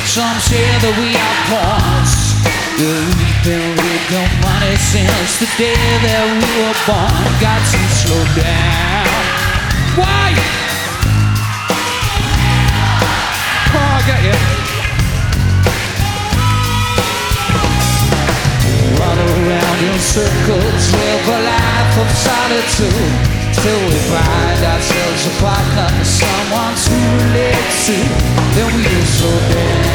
Some say that we are pawns. We've been with no money since the day that we were born. Got to slow down. Why? Oh, I got you. Run around in circles, live a life of solitude, till we find ourselves a partner, someone to relate to. Then we slow down.